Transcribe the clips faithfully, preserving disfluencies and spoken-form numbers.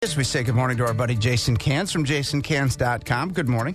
As we say good morning to our buddy Jason Cans from jason cans dot com. Good morning.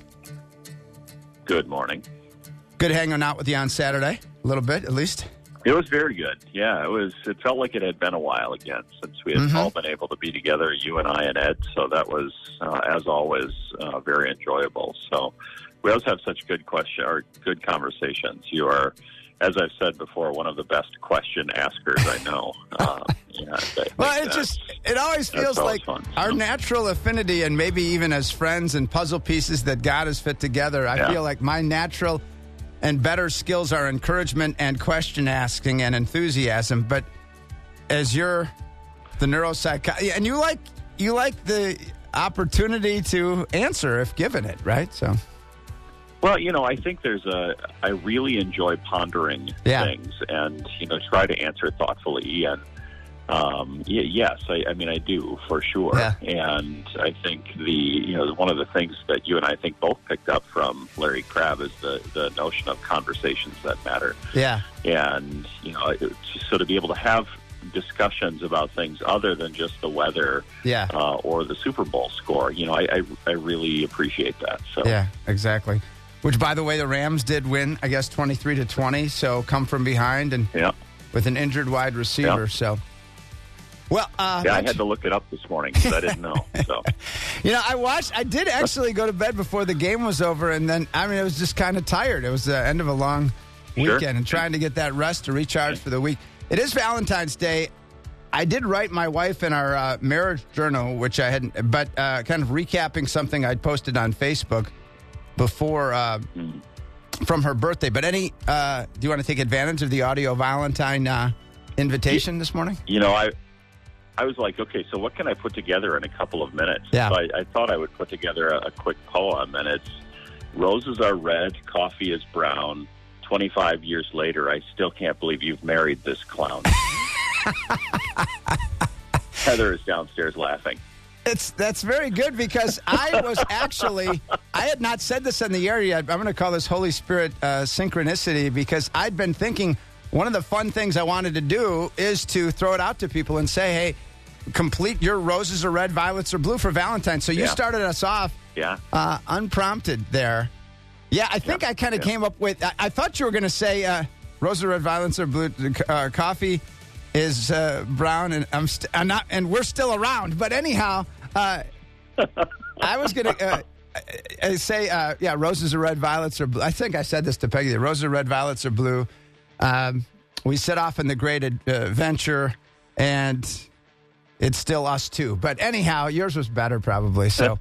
Good morning. Good hanging out with you on Saturday, a little bit at least. It was very good. Yeah, it was. It felt like it had been a while again since we had Mm-hmm. all been able to be together, you and I and Ed. So that was, uh, as always, uh, very enjoyable. So we always have such good question or good conversations. You are, as I've said before, one of the best question askers I know. Uh, yeah, I well, it just it always feels always like fun, our so. natural affinity, and maybe even as friends and puzzle pieces that God has fit together. I Yeah. feel like my natural and better skills are encouragement and question asking and enthusiasm. But as you're the neuropsychologist, and you like you like the opportunity to answer if given it, right? So. Well, you know, I think there's a. I really enjoy pondering Yeah. things, and you know, try to answer thoughtfully. And um, y- yes, I, I mean, I do for sure. Yeah. And I think the you know one of the things that you and I think both picked up from Larry Crabb is the the notion of conversations that matter. Yeah. And you know, it, so to be able to have discussions about things other than just the weather, Yeah. uh, or the Super Bowl score. You know, I, I I really appreciate that. So Yeah, exactly. Which, by the way, the Rams did win, I guess, twenty-three to twenty. So come from behind and yeah. with an injured wide receiver. Yeah. So, well, uh, Yeah, I had to look it up this morning because I didn't know. So, you know, I watched. I did actually go to bed before the game was over, and then I mean, I was just kind of tired. It was the end of a long Sure. weekend, and trying to get that rest to recharge for the week. It is Valentine's Day. I did write my wife in our uh, marriage journal, which I hadn't, but uh, kind of recapping something I'd posted on Facebook before uh, mm. from her birthday. But any, uh, do you want to take advantage of the audio Valentine uh, invitation this morning? you know, I I was like, okay, so what can I put together in a couple of minutes? Yeah. So I, I thought I would put together a, a quick poem, and it's roses are red, coffee is brown. twenty-five years later, I still can't believe you've married this clown. Heather is downstairs laughing. It's that's very good because I was actually I had not said this in the air yet. I'm going to call this Holy Spirit uh, synchronicity because I'd been thinking one of the fun things I wanted to do is to throw it out to people and say, hey, complete your roses are red, violets are blue for Valentine's. So you Yeah. started us off Yeah. uh, unprompted there. Yeah, I think Yeah. I kind of Yeah. came up with. I, I thought you were going to say uh, roses are red, violets are blue. Uh, coffee is uh, brown, and I'm, st- I'm not, and we're still around. But anyhow, uh, I was going to uh, uh, say, uh, yeah, roses are red, violets are blue. I think I said this to Peggy. The roses are red, violets are blue. Um, we set off in the great uh, venture, and it's still us too. But anyhow, yours was better probably. So,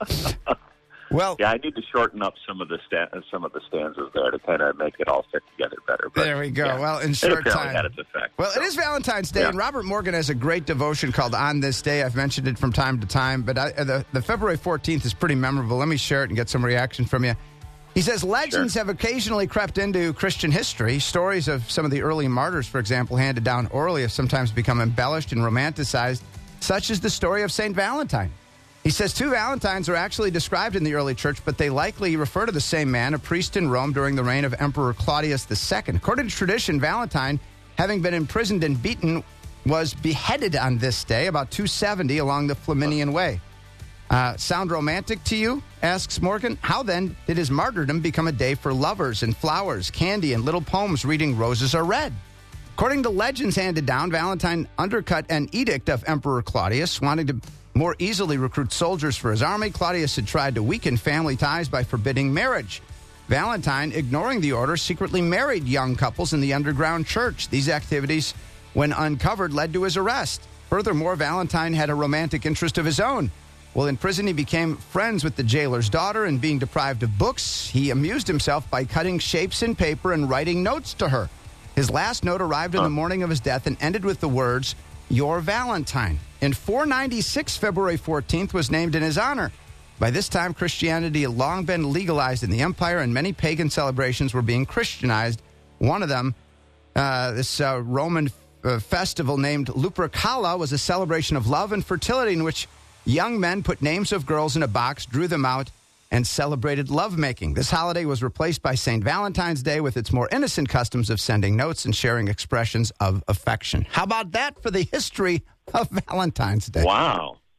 well, Yeah, I need to shorten up some of the sta- some of the stanzas there to kind of make it all fit together better. But, there we go. yeah, Well, in it short apparently time. had its effect. Well, so. it is Valentine's Day, Yeah. and Robert Morgan has a great devotion called On This Day. I've mentioned it from time to time, but I, the, the February fourteenth is pretty memorable. Let me share it and get some reaction from you. He says, legends Sure. have occasionally crept into Christian history. Stories of some of the early martyrs, for example, handed down orally, have sometimes become embellished and romanticized, such as the story of Saint Valentine. He says two Valentines are actually described in the early church, but they likely refer to the same man, a priest in Rome during the reign of Emperor Claudius the Second. According to tradition, Valentine, having been imprisoned and beaten, was beheaded on this day, about two seventy, along the Flaminian Way. Uh, sound romantic to you? Asks Morgan. How then did his martyrdom become a day for lovers and flowers, candy, and little poems reading roses are red? According to legends handed down, Valentine undercut an edict of Emperor Claudius, wanting to more easily recruit soldiers for his army. Claudius had tried to weaken family ties by forbidding marriage. Valentine, ignoring the order, secretly married young couples in the underground church. These activities, when uncovered, led to his arrest. Furthermore, Valentine had a romantic interest of his own. While in prison, he became friends with the jailer's daughter, and being deprived of books, he amused himself by cutting shapes in paper and writing notes to her. His last note arrived in the morning of his death and ended with the words, "Your Valentine." In four ninety-six, February fourteenth was named in his honor. By this time, Christianity had long been legalized in the empire, and many pagan celebrations were being Christianized. One of them, uh, this uh, Roman uh, festival named Lupercalia, was a celebration of love and fertility in which young men put names of girls in a box, drew them out, and celebrated lovemaking. This holiday was replaced by Saint Valentine's Day with its more innocent customs of sending notes and sharing expressions of affection. How about that for the history of Valentine's Day? Wow.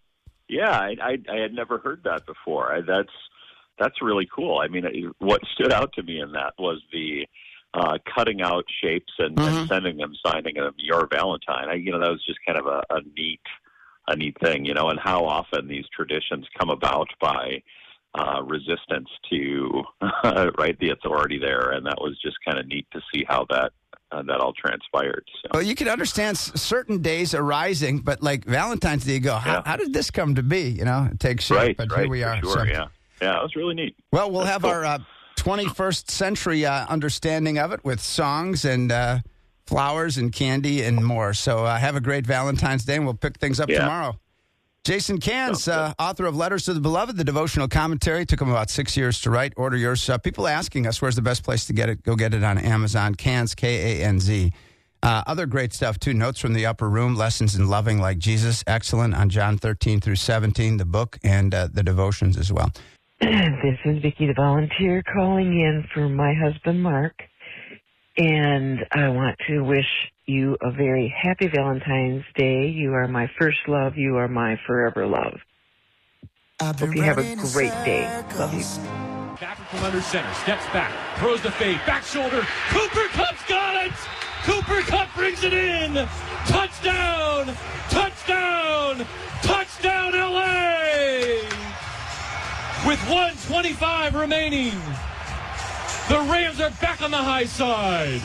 Yeah, I, I, I had never heard that before. I, that's that's really cool. I mean, what stood out to me in that was the uh, cutting out shapes and, mm-hmm. and sending them, signing them, "Your Valentine." I, you know, that was just kind of a, a neat, a neat thing, you know. And how often these traditions come about by uh, resistance to right the authority there, and that was just kind of neat to see how that. Uh, that all transpired. So. Well, you can understand s- certain days arising, but like Valentine's Day, you go, how, yeah. how did this come to be? You know, it takes shape, right, but right, here we are. Sure, so. yeah. Yeah, it was really neat. Well, we'll That's have cool. our uh, twenty-first century uh, understanding of it with songs and uh, flowers and candy and more. So uh, have a great Valentine's Day, and we'll pick things up yeah. tomorrow. Jason Cans, uh, author of Letters to the Beloved, the devotional commentary. Took him about six years to write. Order yours. Uh, people asking us, where's the best place to get it? Go get it on Amazon. Cans, K A N Z. Uh, other great stuff, too. Notes from the Upper Room, Lessons in Loving Like Jesus. Excellent on John thirteen through seventeen, the book, and uh, the devotions as well. This is Vicki the volunteer calling in for my husband, Mark. And I want to wish you a very happy Valentine's Day. You are my first love. You are my forever love. Hope you have a great day. Love you. Stafford from under center, steps back, throws the fade, back shoulder. Cooper Kupp's got it! Cooper Kupp brings it in! Touchdown! Touchdown! Touchdown, L A! With one twenty-five remaining, the Rams are back on the high side.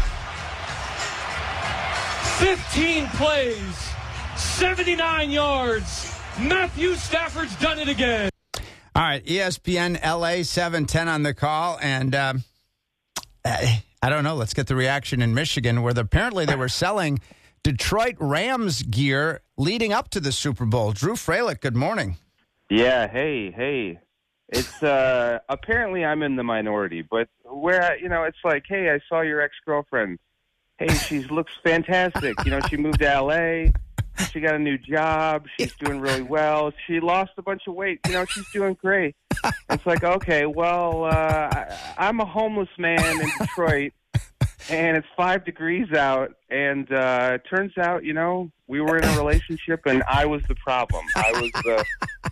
fifteen plays, seventy-nine yards. Matthew Stafford's done it again. All right, E S P N L A seven ten on the call, and um, I don't know. Let's get the reaction in Michigan, where the, apparently they were selling Detroit Rams gear leading up to the Super Bowl. Drew Freilich, good morning. Yeah, hey, hey. It's uh, apparently I'm in the minority, but where you know it's like, hey, I saw your ex-girlfriend. Hey, she looks fantastic. You know, she moved to L A. She got a new job. She's doing really well. She lost a bunch of weight. You know, she's doing great. It's like, okay, well, uh, I, I'm a homeless man in Detroit, and it's five degrees out. And uh, it turns out, you know, we were in a relationship, and I was the problem. I was the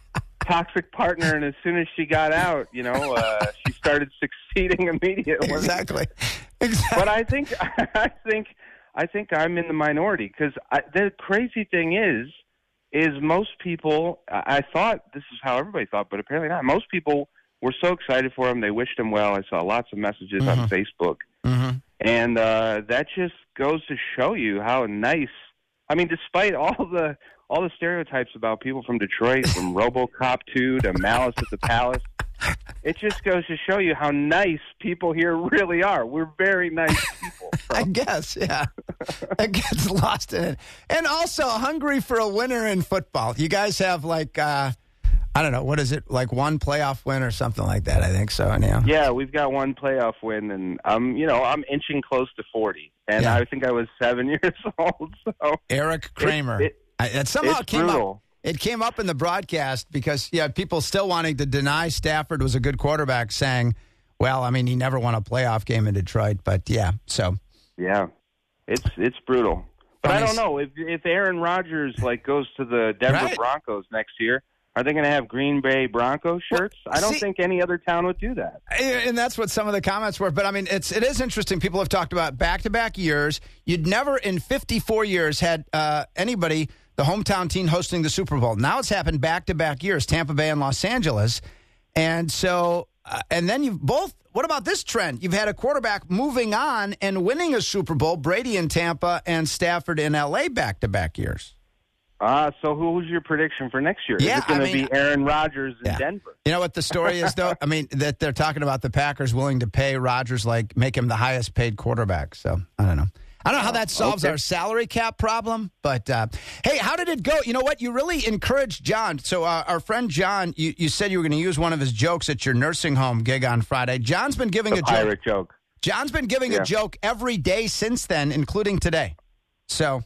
toxic partner, and as soon as she got out, you know, uh, she started succeeding immediately. Exactly. Exactly. But I think, I think. I think I'm in the minority because the crazy thing is, is most people, I, I thought this is how everybody thought, but apparently not. Most people were so excited for him. They wished him well. I saw lots of messages mm-hmm. on Facebook. Mm-hmm. And uh, that just goes to show you how nice, I mean, despite all the all the stereotypes about people from Detroit, from RoboCop two to Malice at the Palace, it just goes to show you how nice people here really are. We're very nice people. So. I guess, yeah. It gets lost in it. And also hungry for a winner in football. You guys have like, uh, I don't know, what is it, like one playoff win or something like that, I think so. Anyhow. Yeah, we've got one playoff win, and I'm, you know, I'm inching close to forty. And yeah. I think I was seven years old. So Eric Kramer. It, it, I, that somehow it's came brutal. up. It came up in the broadcast because, yeah, people still wanting to deny Stafford was a good quarterback, saying, well, I mean, he never won a playoff game in Detroit, but yeah, so. Yeah, it's it's brutal. But I don't know, if if Aaron Rodgers, like, goes to the Denver right. Broncos next year, are they going to have Green Bay Broncos shirts? Well, I don't see, think any other town would do that. And that's what some of the comments were. But, I mean, it's, it is interesting. People have talked about back-to-back years. You'd never in fifty-four years had uh, anybody – the hometown team hosting the Super Bowl. Now it's happened back-to-back years, Tampa Bay and Los Angeles. And so, uh, and then you've both, what about this trend? You've had a quarterback moving on and winning a Super Bowl, Brady in Tampa and Stafford in L A back-to-back years. Uh, so who's your prediction for next year? Yeah, Is it going I to mean, be Aaron Rodgers in yeah. Denver? You know what the story is, though? I mean, that they're talking about the Packers willing to pay Rodgers, like, make him the highest-paid quarterback. So, I don't know. I don't know how that solves okay. our salary cap problem, but uh, hey, how did it go? You know what? You really encouraged John. So uh, our friend John, you, you said you were going to use one of his jokes at your nursing home gig on Friday. John's been giving the a pirate joke. joke. John's been giving yeah. a joke every day since then, including today. So,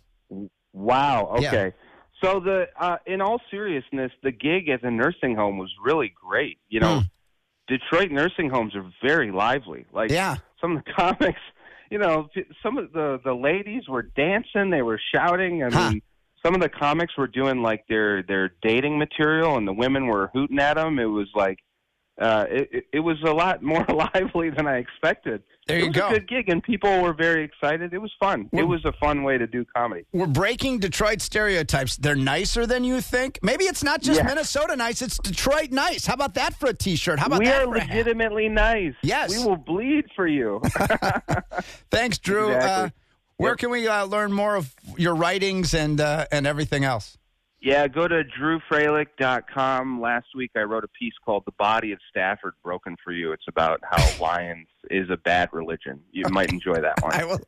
wow. Okay. Yeah. So the uh, in all seriousness, the gig at the nursing home was really great. You know, mm. Detroit nursing homes are very lively. Like yeah. some of the comics. You know, some of the, the ladies were dancing. They were shouting. I huh. mean, some of the comics were doing like their their dating material, and the women were hooting at them. It was like uh, it, it was a lot more lively than I expected. There you it was go. a good gig, and people were very excited. It was fun. We're, it was a fun way to do comedy. We're breaking Detroit stereotypes. They're nicer than you think. Maybe it's not just Yeah. Minnesota nice, it's Detroit nice. How about that for a T-shirt? How about we that are for a hat? legitimately nice. Yes. We will bleed for you. Thanks, Drew. Exactly. Uh, where Yep. can we uh, learn more of your writings and uh, and everything else? Yeah, go to drew fralick dot com. Last week I wrote a piece called The Body of Stafford Broken for You. It's about how Lions is a bad religion. You might enjoy that one. I will.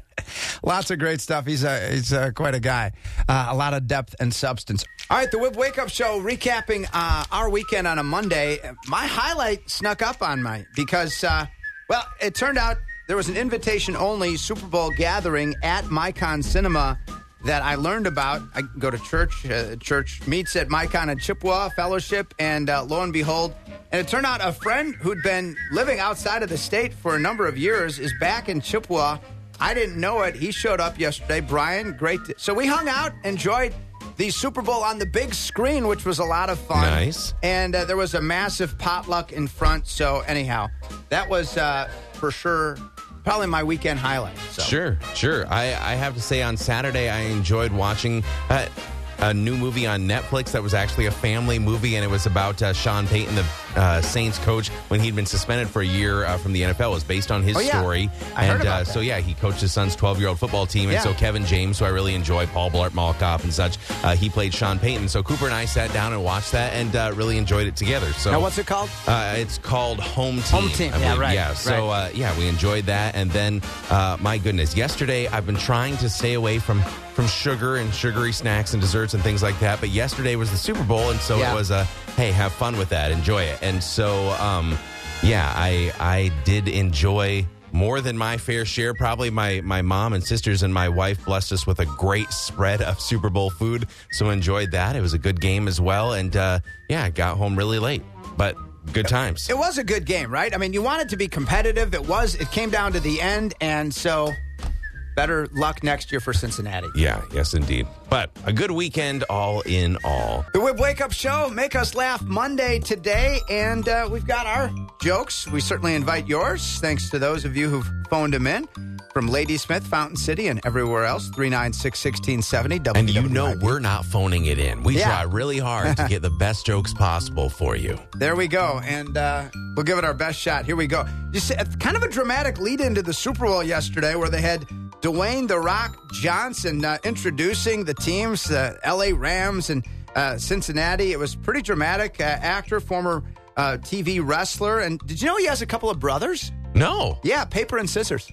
Lots of great stuff. He's a, he's a, quite a guy. Uh, a lot of depth and substance. All right, the Whip Wake Up Show, recapping uh, our weekend on a Monday. My highlight snuck up on me because, uh, well, it turned out there was an invitation-only Super Bowl gathering at Micon Cinema that I learned about. I go to church. Uh, church meets at Micon and Chippewa Fellowship, and uh, lo and behold, and it turned out a friend who'd been living outside of the state for a number of years is back in Chippewa. I didn't know it. He showed up yesterday. Brian, great. To, so we hung out, enjoyed the Super Bowl on the big screen, which was a lot of fun. Nice. And uh, there was a massive potluck in front. So anyhow, that was uh, for sure probably my weekend highlight. So. Sure, sure. I, I have to say on Saturday I enjoyed watching uh, a new movie on Netflix that was actually a family movie, and it was about uh, Sean Payton, the uh, Saints coach, when he'd been suspended for a year uh, from the N F L. It was based on his oh, yeah. story. I and heard about uh, that. so, yeah, he coached his son's twelve-year-old football team. And Yeah. so Kevin James, who I really enjoy, Paul Blart Malkoff and such, uh, he played Sean Payton. So Cooper and I sat down and watched that and uh, really enjoyed it together. So Now, what's it called? Uh, it's called Home Team. Home Team. I Yeah, believe. right, Yeah, so, right. uh, yeah, we enjoyed that. And then, uh, my goodness, yesterday I've been trying to stay away from, from sugar and sugary snacks and desserts and things like that. But yesterday was the Super Bowl, and so Yeah. it was a, hey, have fun with that. Enjoy it. And so, um, yeah, I I did enjoy more than my fair share. Probably my, my mom and sisters and my wife blessed us with a great spread of Super Bowl food. So enjoyed that. It was a good game as well. And, uh, yeah, got home really late. But good times. It was a good game, right? I mean, you wanted to be competitive. It was. It came down to the end, and so better luck next year for Cincinnati. Yeah, yes, indeed. But a good weekend all in all. The Whip Wake Up Show, Make Us Laugh Monday today, and uh, we've got our jokes. We certainly invite yours, thanks to those of you who've phoned them in from Ladysmith, Fountain City, and everywhere else, three nine six, one six seven zero. And you know we're not phoning it in. We Yeah. try really hard to get the best jokes possible for you. There we go, and uh, we'll give it our best shot. Here we go. You see, it's kind of a dramatic lead into the Super Bowl yesterday where they had Dwayne "The Rock" Johnson uh, introducing the teams, the L A Rams and uh, Cincinnati. It was pretty dramatic. Uh, actor, former uh, T V wrestler. And did you know he has a couple of brothers? No. Yeah, paper and scissors.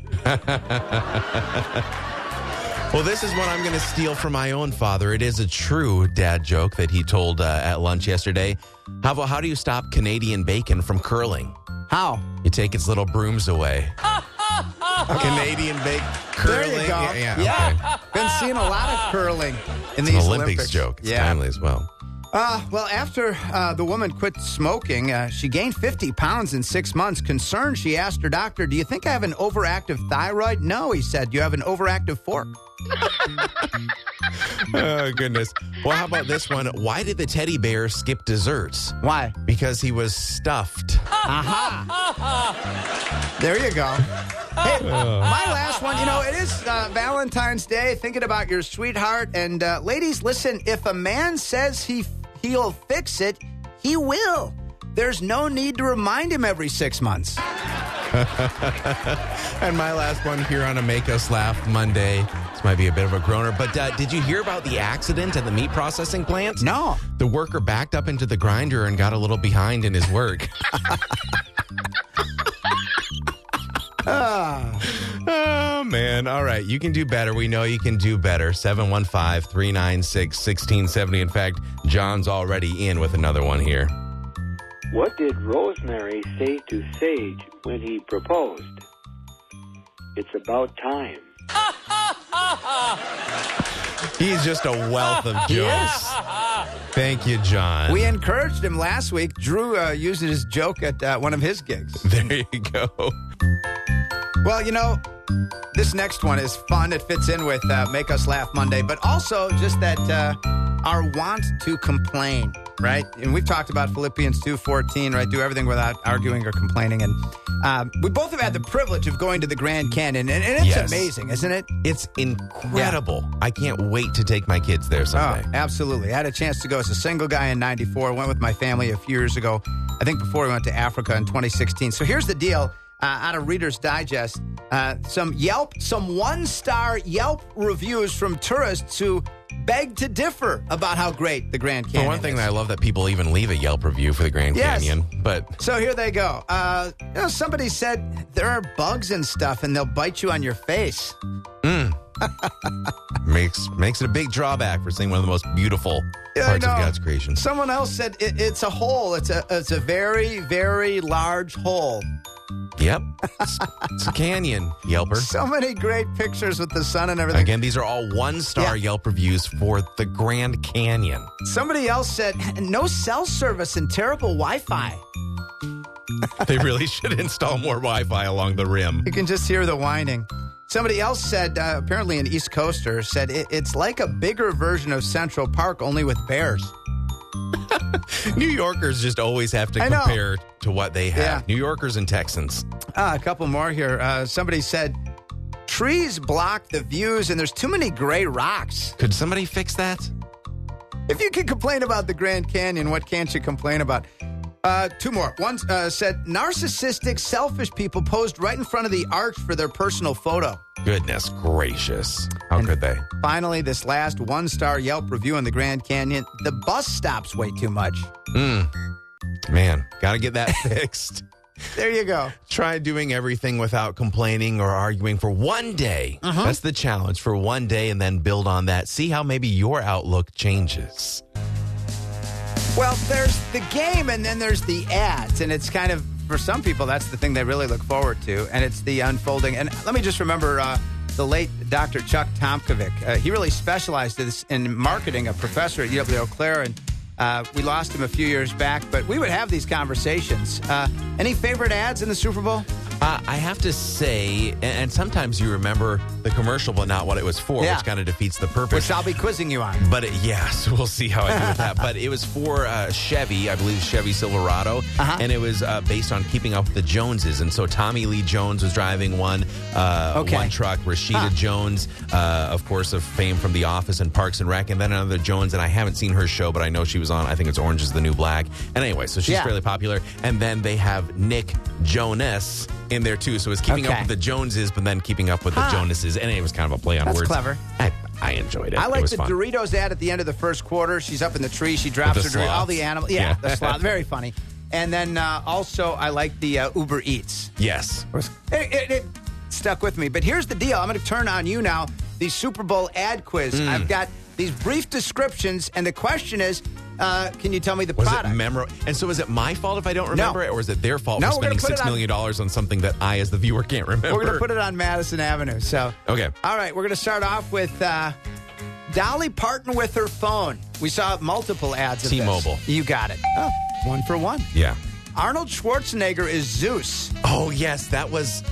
Well, this is what I'm going to steal from my own father. It is a true dad joke that he told uh, at lunch yesterday. How about how do you stop Canadian bacon from curling? How? You take its little brooms away. Canadian bacon curling. There you go. Yeah, yeah, Yeah. okay. Been seeing a lot of curling in It's these an Olympics, Olympics. joke. It's yeah. timely as well. Uh, well, after uh, the woman quit smoking, uh, she gained fifty pounds in six months. Concerned, she asked her doctor, "Do you think I have an overactive thyroid?" "No," he said. "You have an overactive fork." Oh, goodness. Well, how about this one? Why did the teddy bear skip desserts? Why? Because he was stuffed. Aha. There you go. Hey, my last one, you know, it is uh, Valentine's Day, thinking about your sweetheart. And uh, ladies, listen, if a man says he he'll fix it, he will. There's no need to remind him every six months. And my last one here on a Make Us Laugh Monday. This might be a bit of a groaner, but uh, did you hear about the accident at the meat processing plant? No. The worker backed up into the grinder and got a little behind in his work. Oh, man. All right. You can do better. We know you can do better. seven one five, three nine six, one six seven zero. In fact, John's already in with another one here. What did Rosemary say to Sage when he proposed? It's about time. He's just a wealth of jokes. Thank you, John. We encouraged him last week. Drew uh, used his joke at uh, one of his gigs. There you go. Well, you know, this next one is fun. It fits in with uh, Make Us Laugh Monday, but also just that uh, our want to complain, right? And we've talked about Philippians two fourteen, right? Do everything without arguing or complaining. And um, we both have had the privilege of going to the Grand Canyon, and, and it's Yes. amazing, isn't it? It's incredible. I can't wait to take my kids there someday. Oh, absolutely. I had a chance to go as a single guy in ninety-four. Went with my family a few years ago, I think before we went to Africa in twenty sixteen. So here's the deal. Uh, out of Reader's Digest, uh, some Yelp, some one-star Yelp reviews from tourists who beg to differ about how great the Grand Canyon For one thing, is. I love that people even leave a Yelp review for the Grand Yes. Canyon. But So here they go. Uh, you know, somebody said there are bugs and stuff, and they'll bite you on your face. makes makes it a big drawback for seeing one of the most beautiful Yeah, I parts of know. God's creation. Someone else said it, it's a hole. It's a it's a very very large hole. Yep. It's, it's a canyon, Yelper. So many great pictures with the sun and everything. Again, these are all one-star Yeah. Yelp reviews for the Grand Canyon. Somebody else said no cell service and terrible Wi-Fi. They really should install more Wi-Fi along the rim. You can just hear the whining. Somebody else said, uh, apparently an East Coaster, said it, it's like a bigger version of Central Park, only with bears. New Yorkers just always have to I know. compare to what they have. Yeah. New Yorkers and Texans. Uh, a couple more here. Uh, somebody said trees block the views and there's too many gray rocks. Could somebody fix that? If you can complain about the Grand Canyon, what can't you complain about? Uh, two more. One uh, said narcissistic, selfish people posed right in front of the arch for their personal photo. Goodness gracious. How And- could they? Finally, this last one-star Yelp review on the Grand Canyon, the bus stops way too much. Mm. Man, got to get that fixed. There you go. Try doing everything without complaining or arguing for one day. Uh-huh. That's the challenge, for one day, and then build on that. See how maybe your outlook changes. Well, there's the game and then there's the ads. And it's kind of, for some people, that's the thing they really look forward to. And it's the unfolding. And let me just remember uh, the late Doctor Chuck Tomkovic. Uh, he really specialized in, this, in marketing, a professor at U W Eau Claire. And uh, we lost him a few years back. But we would have these conversations. Uh, any favorite ads in the Super Bowl? Uh, I have to say, and, and sometimes you remember the commercial, but not what it was for, Yeah. which kind of defeats the purpose. Which I'll be quizzing you on. But it, yeah, so we'll see how I do with that. But it was for uh, Chevy, I believe Chevy Silverado, Uh-huh. and it was uh, based on keeping up with the Joneses. And so Tommy Lee Jones was driving one uh, Okay. one truck. Rashida Huh. Jones, uh, of course, of fame from The Office and Parks and Rec, and then another Jones. And I haven't seen her show, but I know she was on. I think it's Orange Is the New Black. And anyway, so she's Yeah. fairly popular. And then they have Nick Jonas in there too. So it's keeping Okay. up with the Joneses, but then keeping up with Huh. the Jonases. And it was kind of a play on That's words. clever. I, I enjoyed it. I it like was the fun. Doritos ad at the end of the first quarter. She's up in the tree. She drops With her the Doritos. All sloths. the animals. Yeah, Yeah. the sloth. Very funny. And then uh, also, I like the uh, Uber Eats. Yes. It, it, it stuck with me. But here's the deal. I'm going to turn on you now. The Super Bowl ad quiz. Mm. I've got these brief descriptions, and the question is, uh, can you tell me the Was product? it memorable? And so is it my fault if I don't remember it, or is it their fault No, for we're gonna spending put it six on- million dollars on something that I, as the viewer, can't remember? We're going to put it on Madison Avenue. So, Okay. all right, we're going to start off with uh, Dolly Parton with her phone. We saw multiple ads of this. T-Mobile. You got it. Oh, one for one. Yeah. Arnold Schwarzenegger is Zeus. Oh, yes, that was.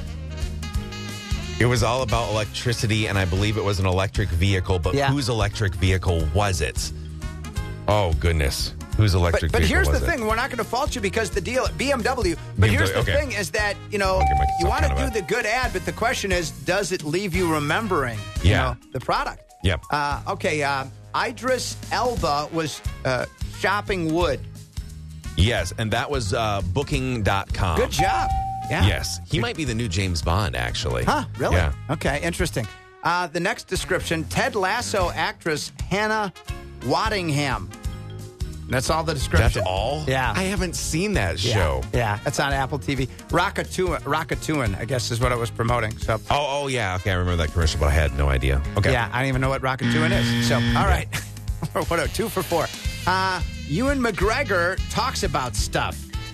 It was all about electricity, and I believe it was an electric vehicle, but Yeah. whose electric vehicle was it? Oh, goodness. Whose But, electric but vehicle here's the was it? thing. We're not going to fault you because the deal at B M W. But B M W, here's the okay. thing is that, you know, give myself you want to kind do of a- the good ad, but the question is, does it leave you remembering, you Yeah. know, the product? Yep. Uh, okay. Uh, Idris Elba was uh, shopping wood. Yes, and that was uh, booking dot com. Good job. Yeah. Yes. He might be the new James Bond, actually. Huh, really? Yeah. Okay, interesting. Uh, the next description, Ted Lasso actress Hannah Waddingham. That's all the description. That's all? Yeah. I haven't seen that Yeah. show. Yeah, that's on Apple T V. Rockatouille, Rockatouille, I guess is what it was promoting. So, Oh, oh, yeah. Okay, I remember that commercial, but I had no idea. Okay. yeah, I don't even know what Rockatouille is. So, all right. What a two for four. Uh, Ewan McGregor talks about stuff.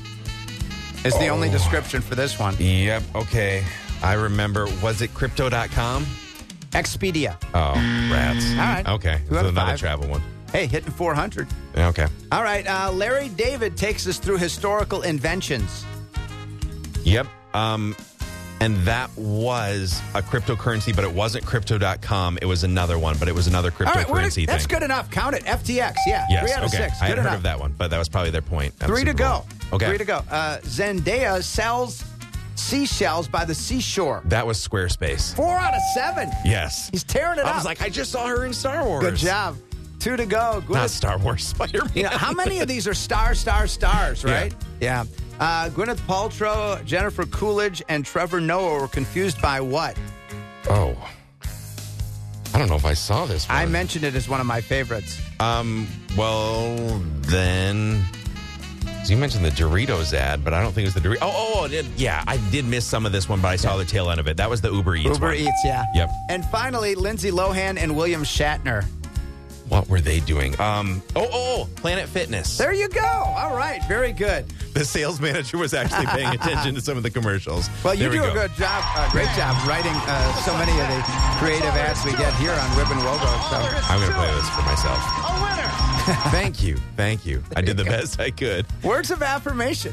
Is the only description for this one. Yep. Okay. I remember. Was it crypto dot com? Expedia. Oh, rats. All right. Okay. Two So out of another five. travel one. Hey, hitting four hundred. Okay. All right. Uh, Larry David takes us through historical inventions. Yep. Um, And that was a cryptocurrency, but it wasn't crypto dot com. It was another one, but it was another All right, we're- cryptocurrency thing. that's good enough. Count it. F T X, yeah. Yes, Three out of okay. six. I Good hadn't enough. heard of that one, but that was probably their point. at the Three to Super go. Bowl. Okay. Three to go. Uh, Zendaya sells seashells by the seashore. That was Squarespace. Four out of seven. Yes. He's tearing it I up. was like, I just saw her in Star Wars. Good job. Two to go. Gwyneth, Not Star Wars, Spider-Man. you know, how many of these are star, star, stars, right? Yeah. Uh, Gwyneth Paltrow, Jennifer Coolidge, and Trevor Noah were confused by what? Oh. I don't know if I saw this one. I mentioned it as one of my favorites. Um, well, then... So you mentioned the Doritos ad, but I don't think it was the Doritos. Oh, oh, oh, it- yeah, I did miss some of this one, but I saw the tail end of it. That was the Uber Eats Uber one. Eats, yeah. Yep. And finally, Lindsay Lohan and William Shatner. What were they doing? Um, oh, oh, oh, Planet Fitness. There you go. All right. Very good. The sales manager was actually paying attention to some of the commercials. Well, you There we do a go. good job, uh, great job writing uh, so many of the creative ads we get here on Ribbon Wogo. So. I'm going to play this for myself. A winner. Thank you. Thank you. I did the best I could. Words of affirmation.